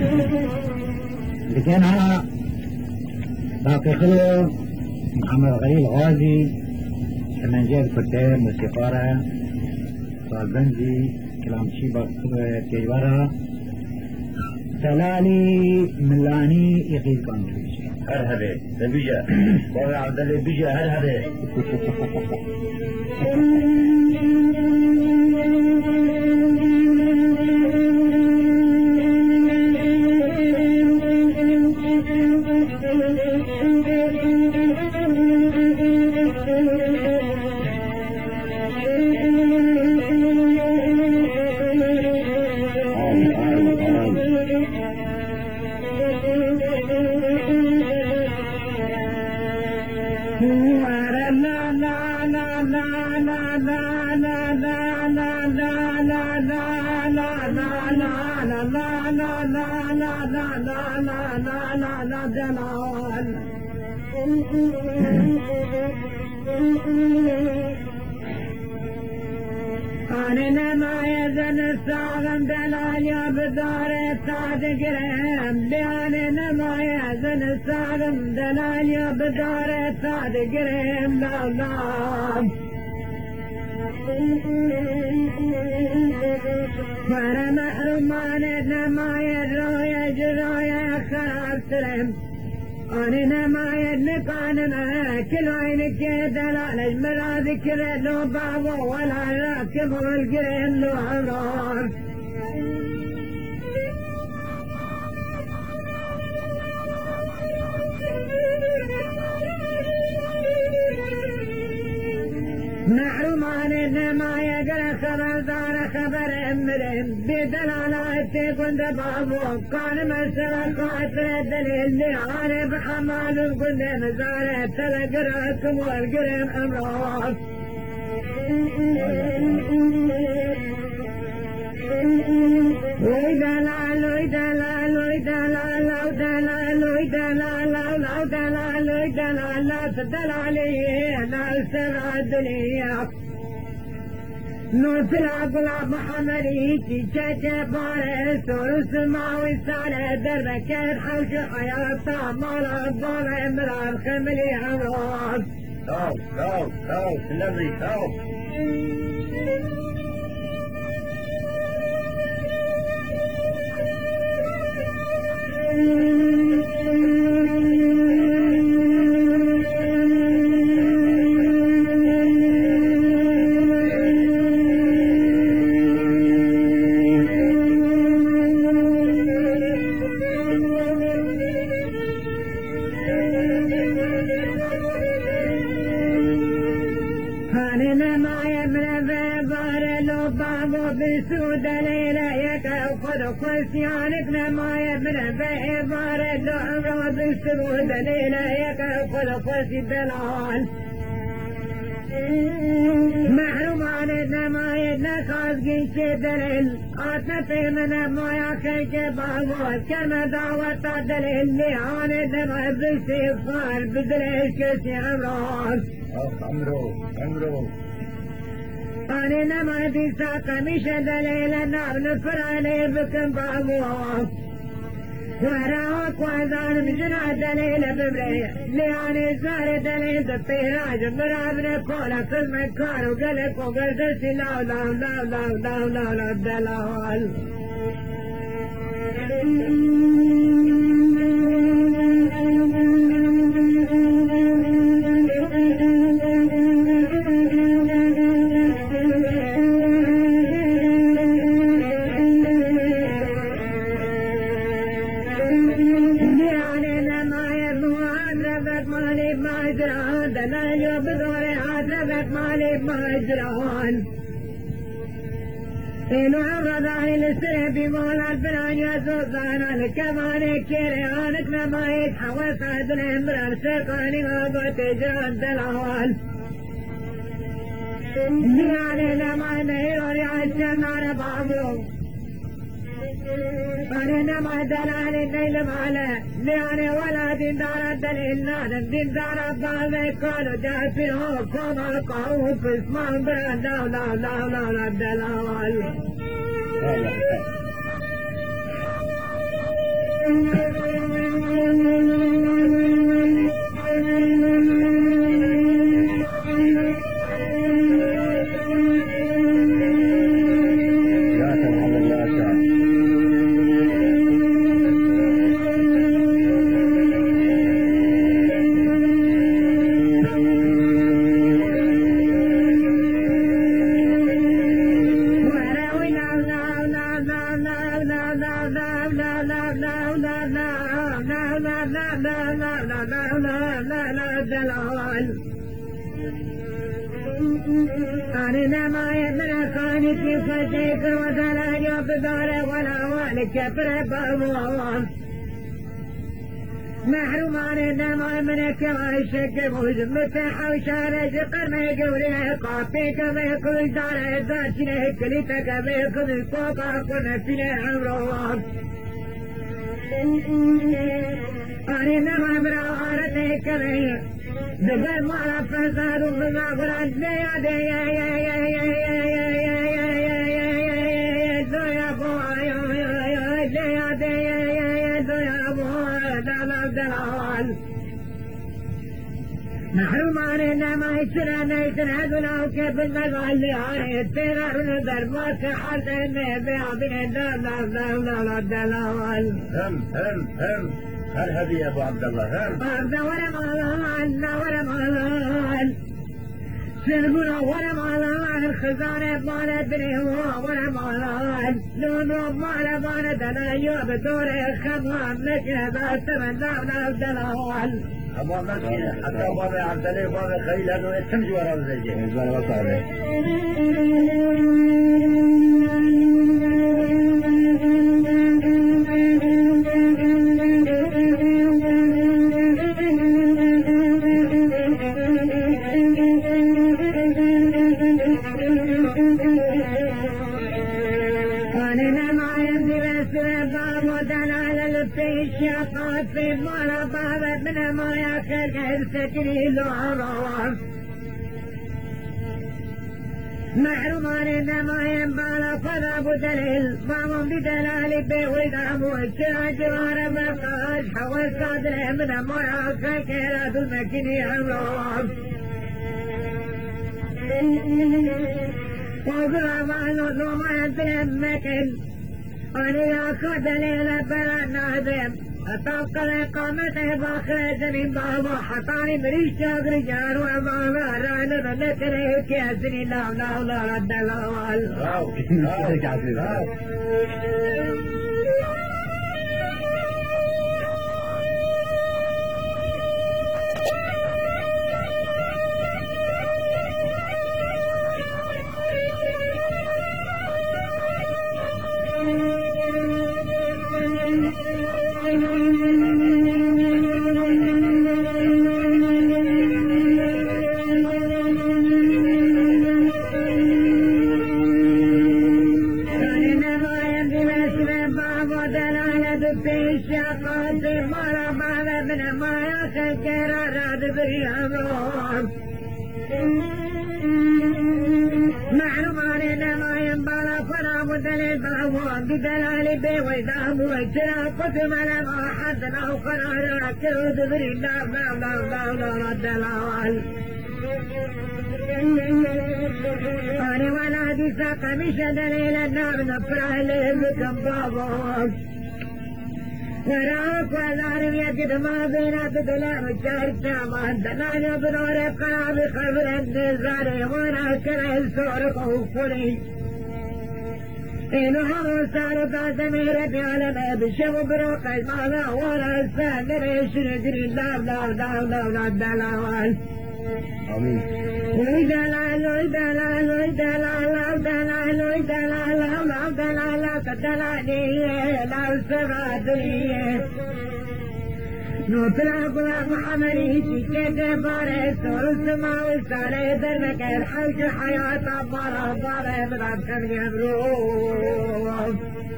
لكن أنا باقي خلو محمد غليل غازي كمان جاء الكتاب موسيقارة صالبنزي كلام شيبا تيوارا سلالي ملاني يخيز كونتريش هرهبه دبيجة بابا عبد الله بيجة هرهبه أنا ما يزن الساغم دلال يا بدار صادق رحم أنا ما يزن الساغم دلال يا بدار صادق رحم لا لا فأنا محرومان ما يدرو يجرو يا خراب سلم أنا ما يدنقان ما كل عينك دلال اجمل ذكر له بابو ولا راكب والقرين له عمران محرومان ما يقرأ خبر دار خبر امرهم بدلالاتي كنت بابو كان مسألة قاتل الدليل لعاني بحمال كنت مزارة تلقراكم والقرين امراض ويدلال ويدلال ويدلال ويدلال ويدلال ويدلال ويدلال لا تدلالي انا سرع الدنيا نوصل غلاب محمدي تيجي بارس ورسماوي سالة دربك الحوش حياة مالا الضالة مرار خملي عمران ثوب سلمي ثوب بسود ليلة يكفر خسيانك لما يبنى بإبارة دعوة بسود ليلة يكفر خسي دلال محرومان لما يدنى خازقين دليل آتنتي من ما يخيك بابوت كما دعوة دليل لعاني لما بسي فار بدليش كسي عمران عمرو أنا نما دي ساقة مش دليل نار نفر علي بكم بابوه وراك وعذان مجنى دليل ببرية لأني زار دليل دبيراج مرابنا كولا في المكار وقلق وقلدسي لا لا لا لا لا لا لا دلال إنو عرضاني للسرب مولا البنان يزوزانا لكماني كيريانك لما يتحوص عد الامرار سيقاني غابت جان دلال يعني لما نيروني عشان على بعضهم أنا ما دلال النيل ماله يعني ولا دين دار الدليل نانا دين دار الضالة كانوا جاسره كما قاوه في اسمان برا لا لا لا لا لا دلال أنا ما يدرى خاني في فتيك ولا يبدار ولا والك بربابوان محروم علينا ما منك وعشق مزمتح وشارج قرمي قولي قاطيك بيكل دار ذاتنا كليتك بيكل فوقا كنا فينا عمروان أنا ما برارتك بي دبر ما فساد وما برد يا يا يا يا يا يا محروم علينا ما يسرنا يسرنا وكيف المغالي عليه التغر دربات حسن بيعبين لا دلال هم هل هذه يا ابو عبد الله هم ولا مالان سرقنا ولا مالان الخزانة مالا بنيوا ولا مالان لونو مالا مالا دلايو بدور خمام مكنا بسمن لا دلال أبو مكي حتى بابا عبد الله بابا خليل هذا يستمج وراء الزوجين إزوال وصعبه في مرة بابا من ما ياكل سكري العرام محروم علينا ما ينبال فضرب دليل بابا بدلال بودام والسراج وارم القاج حول صدره من ما ياكل كيراد المكيني عمرام وقرأ معلوم ما يدرم مكين أنا ياكل دليل بلا نادم أتوقع قامته باخر زمين بابا حطاني مريش جاغر جار وبابا رانا نتره كيسني لا الدلال معلوم علينا ما ينبغى فلا بد للبعوان بدلال بويدام ويتنا قسم لما حدنا وقرارا كرود برينا لا الدلال أنا ولا دي ساق مش دليل النار نفرح لهم بابا وراك والعالم يجد ما بينا بدلام الجارسة ما عندنا بنور قراب خبر النزار وانا كره السورق وفري إنه هم صار بعد ميرا بعالم بشم بروق المالا وانا السامر يشرقري لا الدلال آمين نطلع محمدي تيجي بارة سورس ما وصار درك الحوش حياة بارة بدأت كم يمرو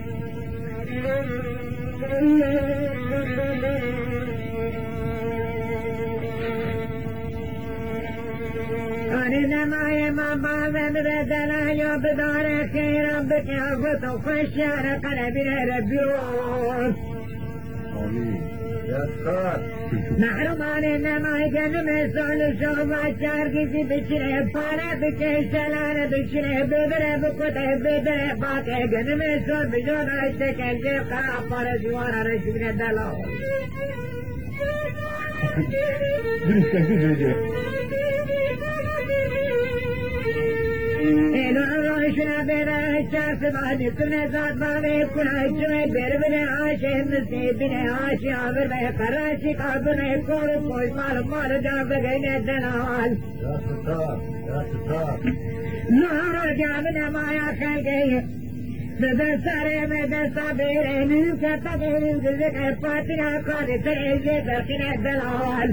أنا ما يما بابا بدلا يبدار خيرا بك يغط وخشار قلبنا ربيو آمین يا صار محرومان نمای جنم سال شما چرگیزی بچره پاره بچه شلانه بچره ببره بکته ببره باقه جنم سال بجان آشته کنجه قرآن پاره دیوانه رشیدن دلو درست کنی درجه اینو روشنا بره چرس بانی کنه زاد بانی کنه جوی بر بره آشه مسی بینه آشی آور به قراشی کابونه کور کوش مال جان بگینه دنال يا ستار يا ستار نهار جامن مایا خلقه بدساره بدسا بیره نیوکه تبیرین گزک پاتنا کاری تریزی درکنه دلال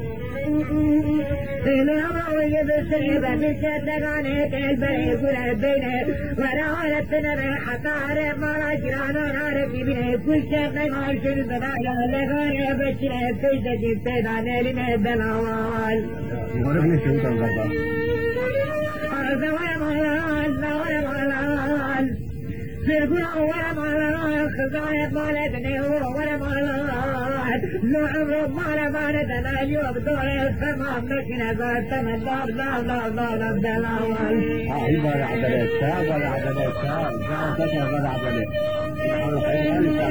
الهوى بسري بشتغاني كالبري كل بينه ورعالة نبي حطار مرا جرانا نارك بيه كل شيء ما شر بدايا لغاية بشري بيشة جبتداني لنا بلوال ورحنا شو تنقضى أرزوى مالال سيقول ولا مالال خزايا مالتني ولا مالال لو عمره مالتنا اليوم دور السماء مكنة ذات من دار دلوال هاي بقى عدلات ساعة بقى عدلات ساعة تكره بقى عدلات